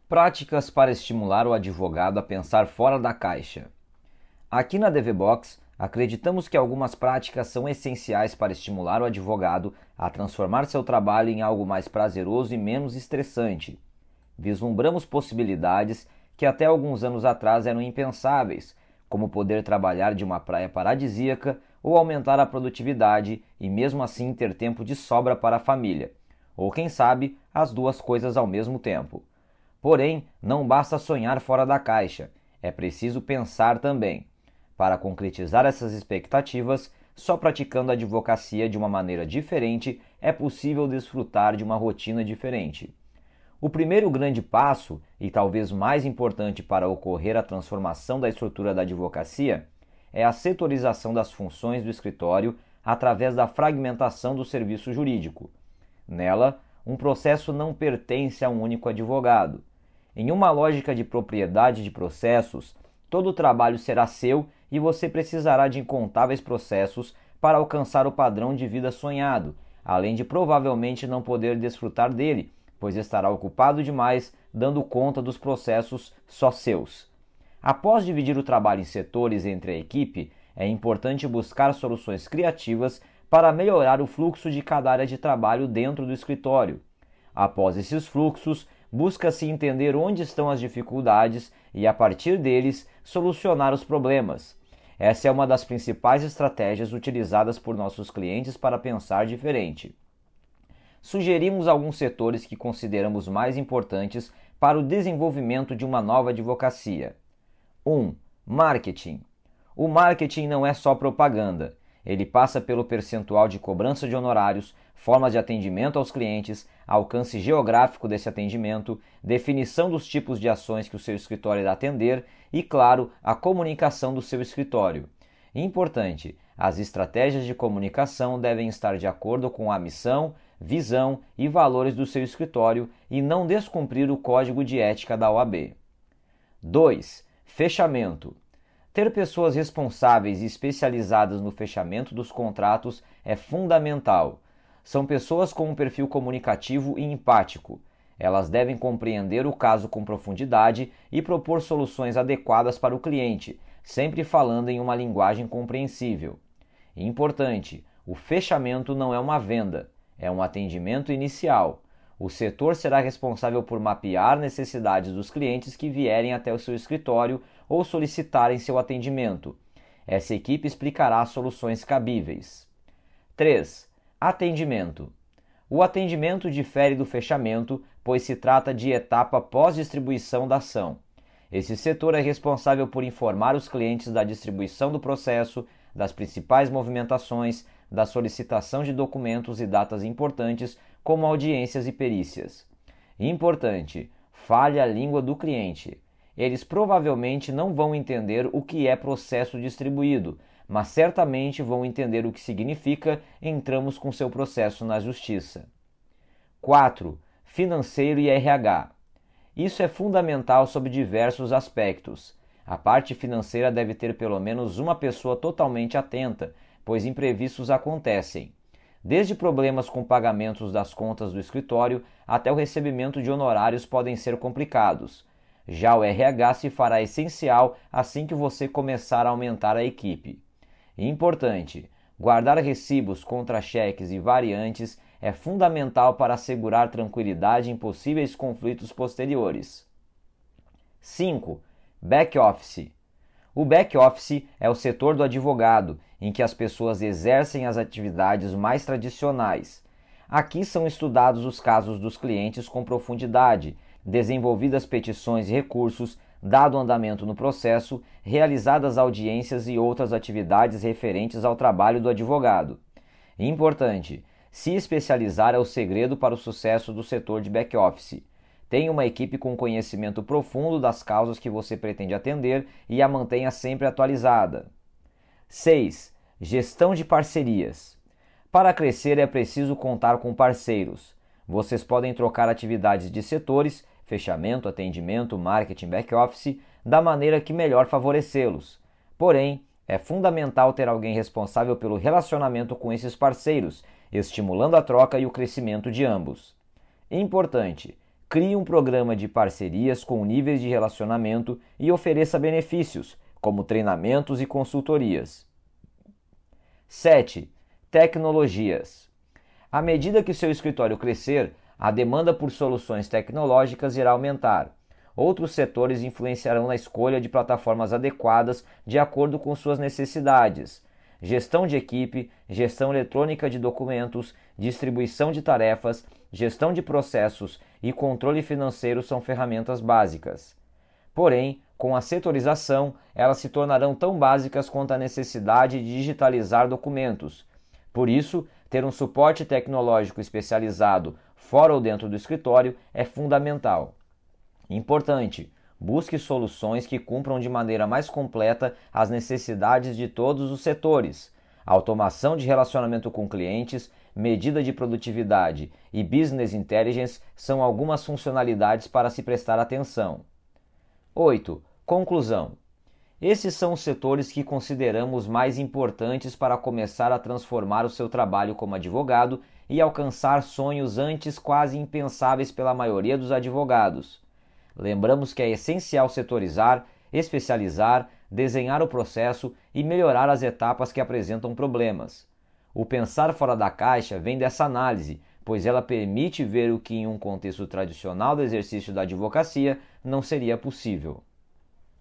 Práticas para estimular o advogado a pensar fora da caixa. Aqui na DVBox, acreditamos que algumas práticas são essenciais para estimular o advogado a transformar seu trabalho em algo mais prazeroso e menos estressante. Vislumbramos possibilidades que até alguns anos atrás eram impensáveis, como poder trabalhar de uma praia paradisíaca ou aumentar a produtividade e mesmo assim ter tempo de sobra para a família, ou quem sabe, as duas coisas ao mesmo tempo. Porém, não basta sonhar fora da caixa, é preciso pensar também. Para concretizar essas expectativas, só praticando a advocacia de uma maneira diferente é possível desfrutar de uma rotina diferente. O primeiro grande passo, e talvez mais importante para ocorrer a transformação da estrutura da advocacia, é a setorização das funções do escritório através da fragmentação do serviço jurídico. Nela, um processo não pertence a um único advogado. Em uma lógica de propriedade de processos, todo o trabalho será seu e você precisará de incontáveis processos para alcançar o padrão de vida sonhado, além de provavelmente não poder desfrutar dele, pois estará ocupado demais dando conta dos processos só seus. Após dividir o trabalho em setores entre a equipe, é importante buscar soluções criativas para melhorar o fluxo de cada área de trabalho dentro do escritório. Após esses fluxos, busca-se entender onde estão as dificuldades e, a partir deles, solucionar os problemas. Essa é uma das principais estratégias utilizadas por nossos clientes para pensar diferente. Sugerimos alguns setores que consideramos mais importantes para o desenvolvimento de uma nova advocacia. 1. Marketing. O marketing não é só propaganda. Ele passa pelo percentual de cobrança de honorários, formas de atendimento aos clientes, alcance geográfico desse atendimento, definição dos tipos de ações que o seu escritório irá atender e, claro, a comunicação do seu escritório. Importante, as estratégias de comunicação devem estar de acordo com a missão, visão e valores do seu escritório e não descumprir o código de ética da OAB. 2. Fechamento. Ter pessoas responsáveis e especializadas no fechamento dos contratos é fundamental. São pessoas com um perfil comunicativo e empático. Elas devem compreender o caso com profundidade e propor soluções adequadas para o cliente, sempre falando em uma linguagem compreensível. Importante, o fechamento não é uma venda, é um atendimento inicial. O setor será responsável por mapear necessidades dos clientes que vierem até o seu escritório ou solicitarem seu atendimento. Essa equipe explicará soluções cabíveis. 3. Atendimento. O atendimento difere do fechamento, pois se trata de etapa pós-distribuição da ação. Esse setor é responsável por informar os clientes da distribuição do processo, das principais movimentações, da solicitação de documentos e datas importantes, como audiências e perícias. Importante, fale a língua do cliente. Eles provavelmente não vão entender o que é processo distribuído, mas certamente vão entender o que significa entramos com seu processo na justiça. 4. Financeiro e RH. Isso é fundamental sob diversos aspectos. A parte financeira deve ter pelo menos uma pessoa totalmente atenta, pois imprevistos acontecem. Desde problemas com pagamentos das contas do escritório até o recebimento de honorários podem ser complicados. Já o RH se fará essencial assim que você começar a aumentar a equipe. Importante, guardar recibos, contra-cheques e variantes é fundamental para assegurar tranquilidade em possíveis conflitos posteriores. 5. Back-office. O back-office é o setor do advogado, em que as pessoas exercem as atividades mais tradicionais. Aqui são estudados os casos dos clientes com profundidade, desenvolvidas petições e recursos, dado andamento no processo, realizadas audiências e outras atividades referentes ao trabalho do advogado. Importante, se especializar é o segredo para o sucesso do setor de back-office. Tenha uma equipe com conhecimento profundo das causas que você pretende atender e a mantenha sempre atualizada. 6. Gestão de parcerias. Para crescer é preciso contar com parceiros. Vocês podem trocar atividades de setores, fechamento, atendimento, marketing, back-office, da maneira que melhor favorecê-los. Porém, é fundamental ter alguém responsável pelo relacionamento com esses parceiros, estimulando a troca e o crescimento de ambos. Importante, crie um programa de parcerias com níveis de relacionamento e ofereça benefícios, como treinamentos e consultorias. 7. Tecnologias. À medida que seu escritório crescer, a demanda por soluções tecnológicas irá aumentar. Outros setores influenciarão na escolha de plataformas adequadas de acordo com suas necessidades. Gestão de equipe, gestão eletrônica de documentos, distribuição de tarefas, gestão de processos e controle financeiro são ferramentas básicas. Porém, com a setorização, elas se tornarão tão básicas quanto a necessidade de digitalizar documentos. Por isso, ter um suporte tecnológico especializado fora ou dentro do escritório é fundamental. Importante: busque soluções que cumpram de maneira mais completa as necessidades de todos os setores. Automação de relacionamento com clientes, medida de produtividade e business intelligence são algumas funcionalidades para se prestar atenção. 8. Conclusão. Esses são os setores que consideramos mais importantes para começar a transformar o seu trabalho como advogado e alcançar sonhos antes quase impensáveis pela maioria dos advogados. Lembramos que é essencial setorizar, especializar, desenhar o processo e melhorar as etapas que apresentam problemas. O pensar fora da caixa vem dessa análise, pois ela permite ver o que em um contexto tradicional do exercício da advocacia não seria possível.